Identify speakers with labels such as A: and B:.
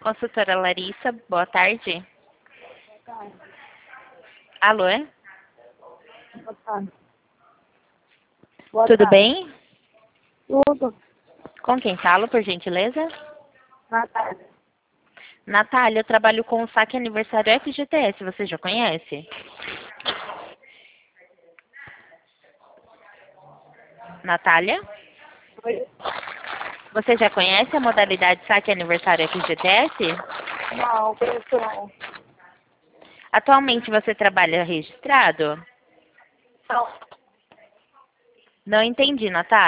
A: Consultora Larissa, boa tarde.
B: Tá.
A: Alô?
B: Boa tarde. Boa
A: Tudo
B: tarde.
A: bem?
B: Tudo.
A: Com quem falo, por gentileza?
B: Natália.
A: Natália, eu trabalho com o saque aniversário FGTS, você já conhece? Natália?
B: Oi?
A: Você já conhece a modalidade saque aniversário FGTS?
B: Não, conheço não.
A: Atualmente você trabalha registrado?
B: Não.
A: Não entendi, Natália.